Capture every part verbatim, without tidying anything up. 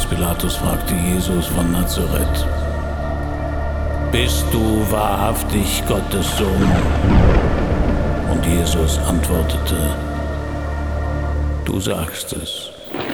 Pilatus fragte Jesus von Nazareth: Bist du wahrhaftig Gottes Sohn? Und Jesus antwortete: Du sagst es.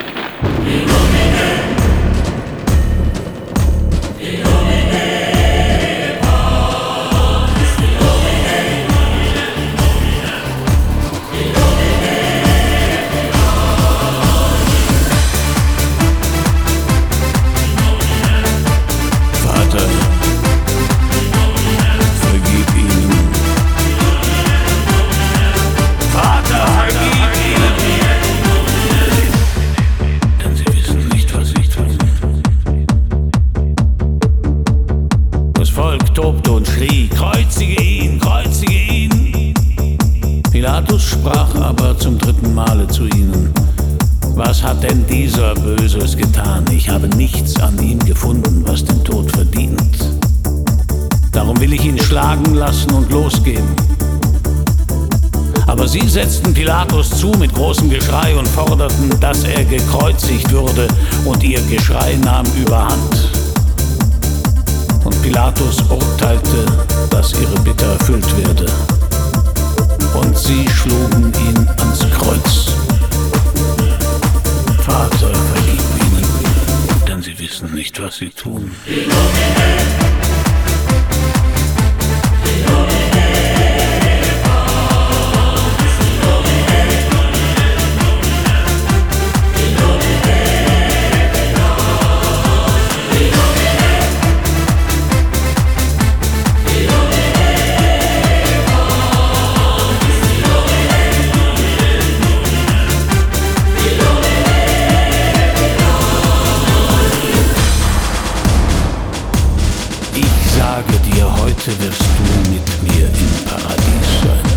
Tobte und schrie: Kreuzige ihn, kreuzige ihn! Pilatus sprach aber zum dritten Male zu ihnen: Was hat denn dieser Böses getan? Ich habe nichts an ihm gefunden, was den Tod verdient. Darum will ich ihn schlagen lassen und losgeben. Aber sie setzten Pilatus zu mit großem Geschrei und forderten, dass er gekreuzigt würde, und ihr Geschrei nahm überhand. Und Pilatus urteilte, dass ihre Bitte erfüllt werde. Und sie schlugen ihn ans Kreuz. Vater, vergib ihnen, denn sie wissen nicht, was sie tun. Ich sage dir, heute wirst du mit mir im Paradies sein.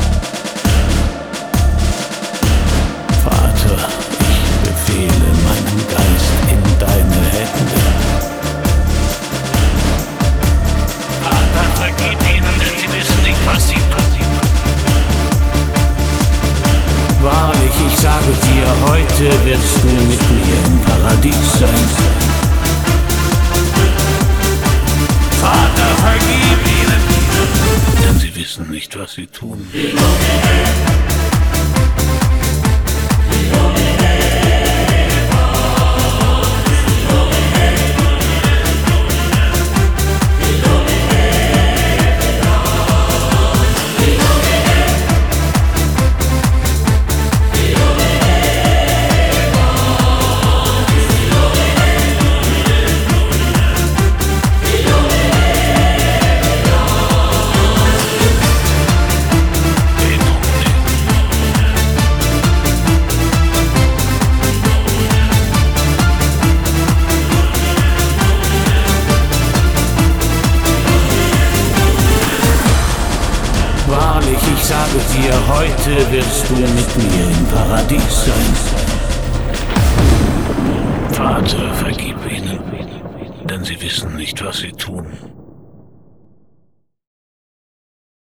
Vater, ich befehle meinen Geist in deine Hände. Vater, vergib ihnen, denn sie wissen nicht, was sie tun. Wahrlich, ich sage dir, heute wirst du mit mir im Paradies sein. Vater, vergib ihnen, denn sie wissen nicht, was sie tun. Wahrlich, ich sage dir, heute wirst du mit mir im Paradies sein. Vater, vergib ihnen, denn sie wissen nicht, was sie tun.